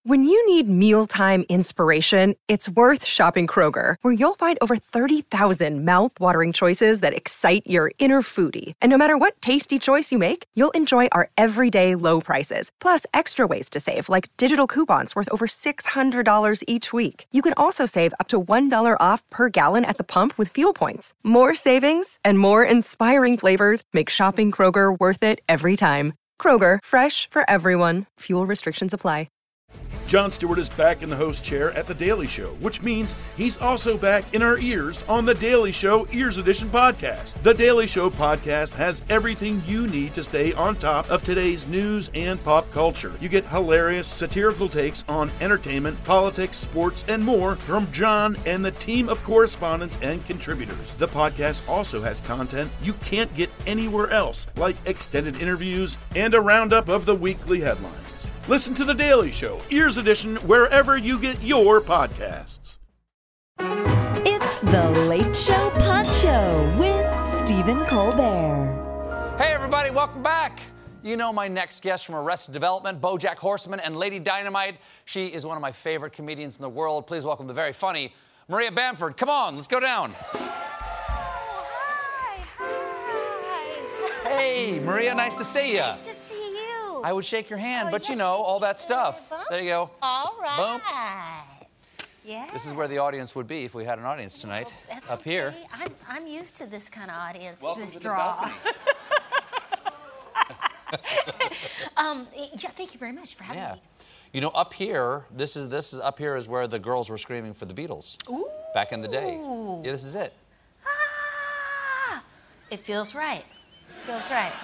When you need mealtime inspiration, it's worth shopping Kroger, where you'll find over 30,000 mouth-watering choices that excite your inner foodie. And no matter what tasty choice you make, you'll enjoy our everyday low prices, plus extra ways to save, like digital coupons worth over $600 each week. You can also save up to $1 off per gallon at the pump with fuel points. More savings and more inspiring flavors make shopping Kroger worth it every time. Kroger, fresh for everyone. Fuel restrictions apply. Jon Stewart is back in the host chair at The Daily Show, which means he's also back in our ears on The Daily Show Ears Edition podcast. The Daily Show podcast has everything you need to stay on top of today's news and pop culture. You get hilarious, satirical takes on entertainment, politics, sports, and more from Jon and the team of correspondents and contributors. The podcast also has content you can't get anywhere else, like extended interviews and a roundup of the weekly headlines. Listen to The Daily Show, Ears Edition, wherever you get your podcasts. It's The Late Show Pod Show with Stephen Colbert. Hey, everybody, welcome back. You know my next guest from Arrested Development, BoJack Horseman and Lady Dynamite. She is one of my favorite comedians in the world. Please welcome the very funny Maria Bamford. Come on, let's go down. Hi. Hey, Maria, nice to see you. Nice to see you. I would shake your hand, but you know, all that stuff. There you go. All right. Boom. Yeah. This is where the audience would be if we had an audience tonight. Well, that's up okay. here. I'm used to this kind of audience, Welcome this to the draw. balcony. Yeah, thank you very much for having me. You know, up here, this is up here is where the girls were screaming for the Beatles. Ooh. Back in the day. Yeah, this is it. Ah, it feels right. It feels right.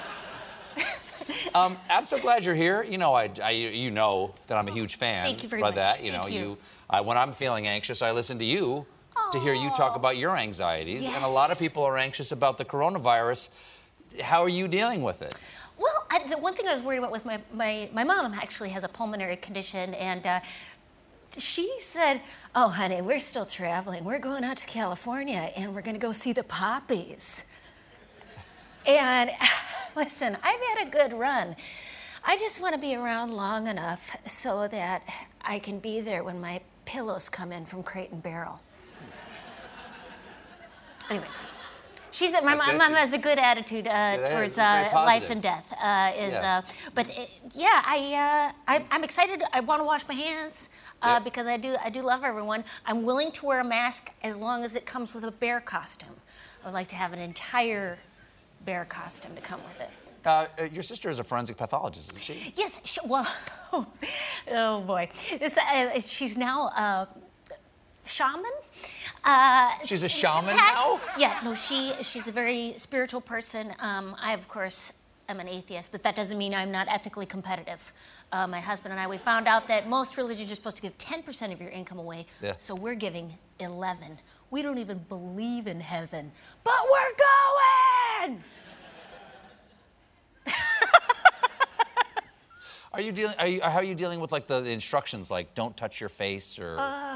I'm so glad you're here. You know, you know that I'm a huge fan. Thank you very by much. that. You Thank know, you. when I'm feeling anxious, I listen to you to hear you talk about your anxieties. Yes. And a lot of people are anxious about the coronavirus. How are you dealing with it? Well, the one thing I was worried about with my mom actually has a pulmonary condition, and she said, "Oh, honey, we're still traveling. We're going out to California, and we're going to go see the Poppies." And listen, I've had a good run. I just want to be around long enough so that I can be there when my pillows come in from Crate and Barrel. Anyways, she said my mom has a good attitude towards life and death. I'm excited. I want to wash my hands because I do love everyone. I'm willing to wear a mask as long as it comes with a bear costume. I would like to have an entire bear costume to come with it. Your sister is a forensic pathologist, isn't she? Yes. Oh boy. She's now a shaman. She's a shaman now? Yeah. No, she's a very spiritual person. I, of course, am an atheist, but that doesn't mean I'm not ethically competitive. My husband and I, we found out that most religions are supposed to give 10% of your income away. Yeah. So we're giving 11. We don't even believe in heaven, but we're going! How are you dealing with like the instructions, like don't touch your face or?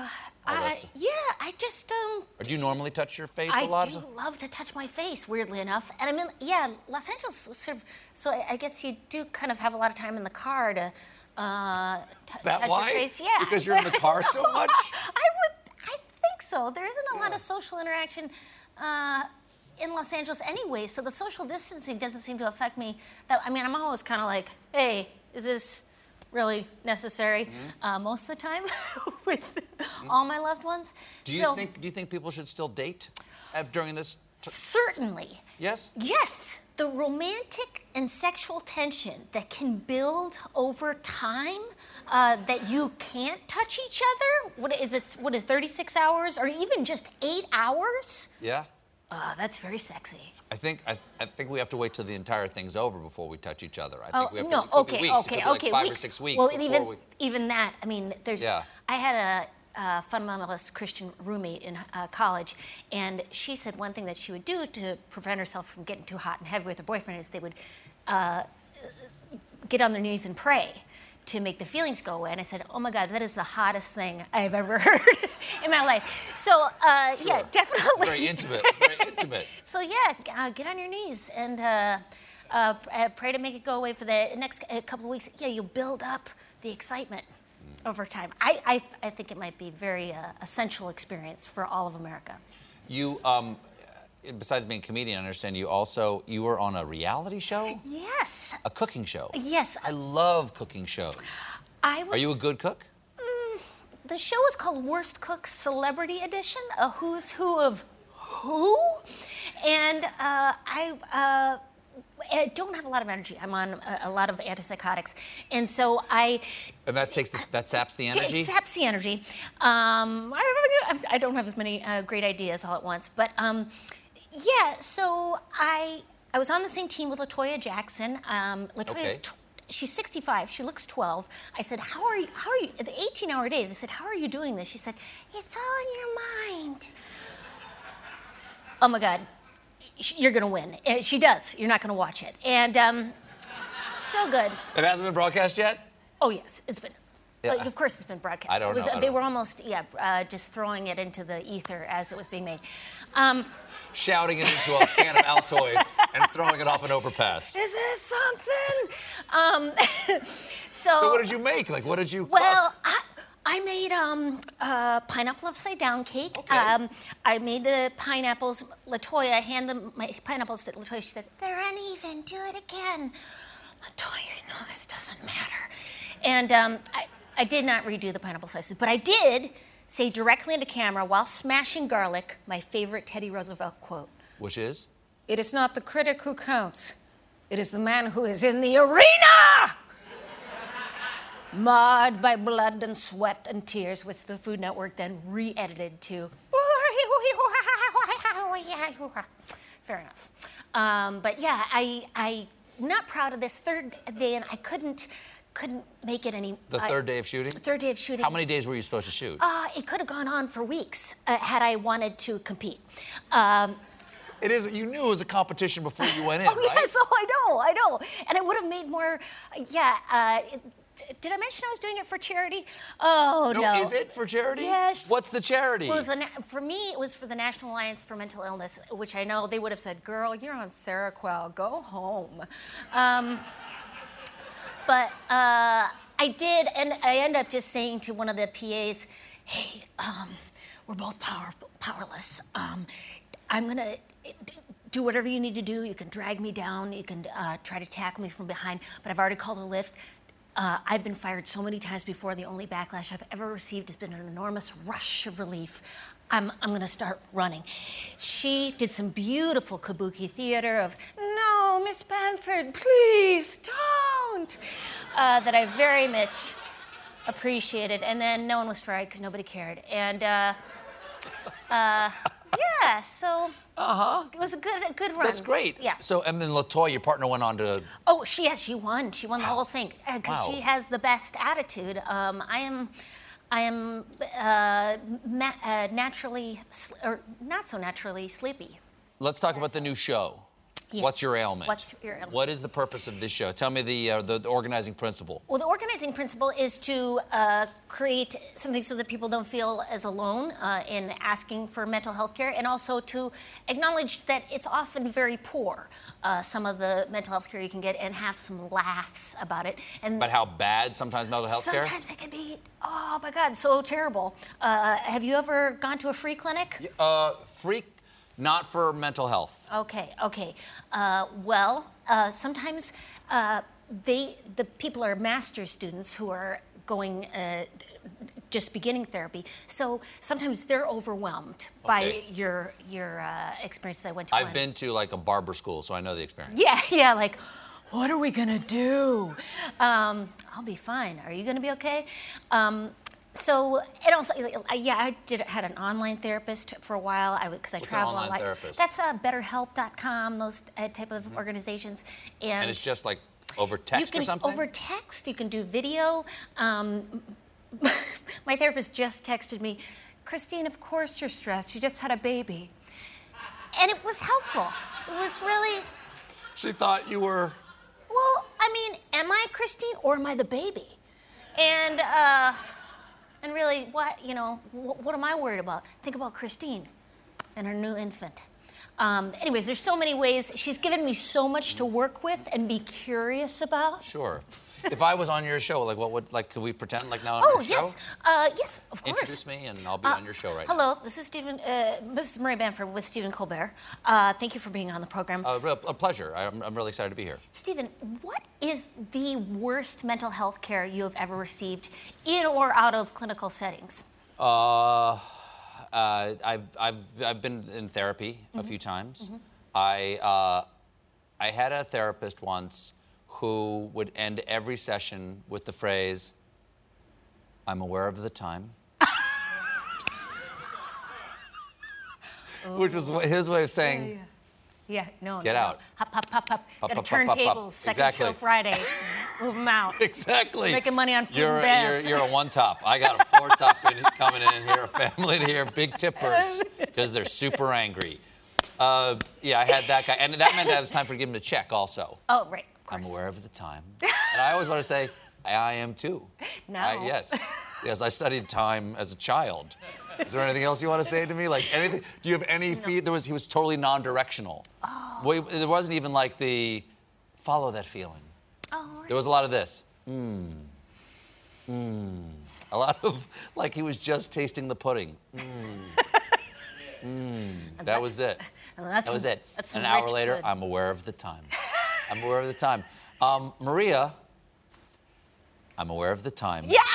I just Or do you normally touch your face I a lot? do love to touch my face, weirdly enough. And I mean, Los Angeles sort of. So I guess you do kind of have a lot of time in the car to touch your face. Yeah. Because you're in the car so much. I think so. There isn't a lot of social interaction in Los Angeles anyway, so the social distancing doesn't seem to affect me. I'm always kind of like, hey, is this really necessary? Most of the time with all my loved ones. Do you think people should still date during this? Certainly. Yes? Yes. The romantic and sexual tension that can build over time, that you can't touch each other. What is 36 hours or even just 8 hours? Yeah. That's very sexy. I think we have to wait till the entire thing's over before we touch each other. I think we have no, to okay, weeks. okay, it could be okay. like 5 or 6 weeks. Well, before even that. I mean, there's. Yeah. I had a fundamentalist Christian roommate in college, and she said one thing that she would do to prevent herself from getting too hot and heavy with her boyfriend is they would get on their knees and pray to make the feelings go away. And I said, oh my God, that is the hottest thing I've ever heard in my life. So, yeah, definitely. It's very intimate, very intimate. So, yeah, get on your knees and pray to make it go away for the next couple of weeks. Yeah, you'll build up the excitement. over time. I think it might be very essential experience for all of America. You, besides being a comedian, I understand you were on a reality show? Yes. A cooking show? Yes. I love cooking shows. Are you a good cook? The show was called Worst Cook Celebrity Edition, a who's who of who. And I don't have a lot of energy. I'm on a lot of antipsychotics. And so And that saps the energy? It saps the energy. I don't have as many great ideas all at once. But yeah, so I was on the same team with LaToya Jackson. LaToya's she's 65. She looks 12. I said, how are you? The 18-hour days. I said, how are you doing this? She said, it's all in your mind. Oh my God, you're gonna win. She does. You're not gonna watch it. And so good. It hasn't been broadcast yet? Oh yes, it's been. Yeah. Of course, it's been broadcast. I don't know. They were almost, just throwing it into the ether as it was being made. Shouting it into a can of Altoids and throwing it off an overpass. Is this something? So what did you make? Like, what did you cook? Well, I made pineapple upside down cake. Okay. I made the pineapples. LaToya, my pineapples to LaToya. She said, they're uneven. Do it again. LaToya, you know this doesn't matter. And I did not redo the pineapple slices, but I did say directly into camera while smashing garlic my favorite Teddy Roosevelt quote. Which is? It is not the critic who counts. It is the man who is in the arena! Marred by blood and sweat and tears, which the Food Network then re-edited to. Fair enough. But yeah, I'm not proud of this third day, and I couldn't make it any. The third day of shooting? Third day of shooting. How many days were you supposed to shoot? It could have gone on for weeks had I wanted to compete. It is. You knew it was a competition before you went in, right? Yes, I know. And it would have made more. Did I mention I was doing it for charity? Oh, no. Is it for charity? Yes. What's the charity? Well, for me, it was for the National Alliance for Mental Illness, which I know they would have said, girl, you're on Seroquel, go home. But I did, and I ended up just saying to one of the PAs, hey, we're both powerless. I'm going to do whatever you need to do. You can drag me down. You can try to tackle me from behind, but I've already called a lift. I've been fired so many times before. The only backlash I've ever received has been an enormous rush of relief. I'm going to start running. She did some beautiful kabuki theater of, no, Miss Bamford, please don't, that I very much appreciated. And then no one was fired because nobody cared. And yeah, so it was a good run. That's great. Yeah. So, and then LaToya, your partner, went on to... Oh, she won. She won the whole thing because she has the best attitude. I am naturally, or not so naturally, sleepy. Let's talk about the new show. Yeah. What's your ailment? What's your ailment? What is the purpose of this show? Tell me the organizing principle. Well, the organizing principle is to create something so that people don't feel as alone in asking for mental health care, and also to acknowledge that it's often very poor, some of the mental health care you can get, and have some laughs about it. And about how bad sometimes mental health care? Sometimes it can be, oh my God, so terrible. Have you ever gone to a free clinic? Not for mental health. Okay. Sometimes the people are master's students who are going just beginning therapy. So sometimes they're overwhelmed by your experiences. I went to I've been to like a barber school, so I know the experience. Yeah, like, what are we gonna do? I'll be fine. Are you gonna be okay? So, and also, I had an online therapist for a while because I travel a lot. Therapist? That's BetterHelp.com, those type of organizations. And it's just like over text or something? Over text, you can do video. My therapist just texted me, Christine, of course you're stressed. You just had a baby. And it was helpful. It was really... She thought you were... Well, I mean, am I Christine or am I the baby? And really, what am I worried about? Think about Christine and her new infant. Anyways, there's so many ways. She's given me so much to work with and be curious about. Sure. If I was on your show, like, what would, like, could we pretend like now I'm on your show? Yes, of course. Introduce me, and I'll be on your show right now. Hello, this is Maria Bamford with Stephen Colbert. Thank you for being on the program. A pleasure. I'm really excited to be here. Stephen, what is the worst mental health care you have ever received in or out of clinical settings? I've been in therapy a few times. I had a therapist once who would end every session with the phrase, "I'm aware of the time." Which was his way of saying, get out. Hop. Got to turn hop, tables, second exactly. show Friday. Move them out. Exactly. Making money on food and bath. You're a one-top. I got a four-top coming in here, a family in here, big tippers, because they're super angry. I had that guy. And that meant that it was time for him to check also. Oh, right, of course. I'm aware of the time. And I always want to say, I am too. No. Yes, I studied time as a child. Is there anything else you want to say to me? Like anything? Do you have any feed? He was totally non-directional. Oh. Well, there wasn't even like the follow that feeling. Oh, right. There was a lot of this. A lot of like he was just tasting the pudding. That was it. That was it. An hour later, I'm aware of the time. I'm aware of the time. Maria, I'm aware of the time. Yeah!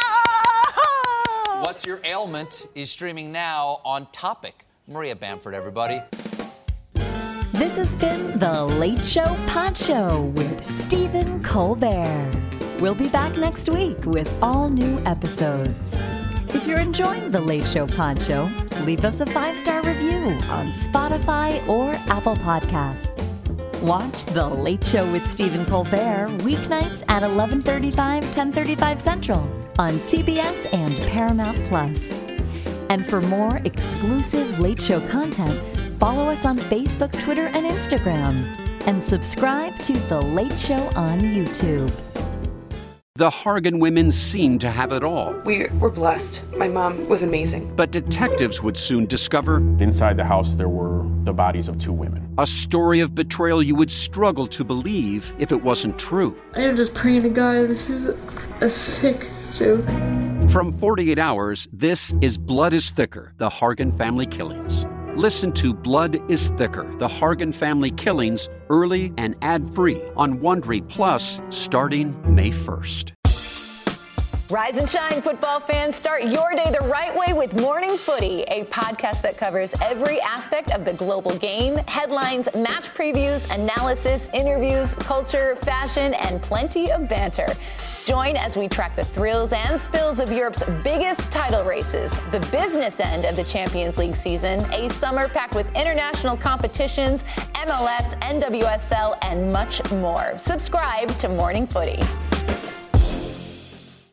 What's Your Ailment is streaming now on Topic. Maria Bamford, everybody. This has been The Late Show Pod Show with Stephen Colbert. We'll be back next week with all new episodes. If you're enjoying The Late Show Pod Show, leave us a 5-star review on Spotify or Apple Podcasts. Watch The Late Show with Stephen Colbert weeknights at 11:35, 10:35 Central on CBS and Paramount+. And for more exclusive Late Show content, follow us on Facebook, Twitter, and Instagram. And subscribe to The Late Show on YouTube. The Hargan women seemed to have it all. We were blessed. My mom was amazing. But detectives would soon discover inside the house there were the bodies of 2 women. A story of betrayal you would struggle to believe if it wasn't true. I am just praying to God, this is a sick joke. From 48 Hours, this is Blood is Thicker, The Hargan Family Killings. Listen to Blood is Thicker, The Hargan Family Killings, early and ad-free on Wondery Plus starting May 1st. Rise and shine, football fans. Start your day the right way with Morning Footy, a podcast that covers every aspect of the global game, headlines, match previews, analysis, interviews, culture, fashion, and plenty of banter. Join as we track the thrills and spills of Europe's biggest title races, the business end of the Champions League season, a summer packed with international competitions, MLS, NWSL, and much more. Subscribe to Morning Footy.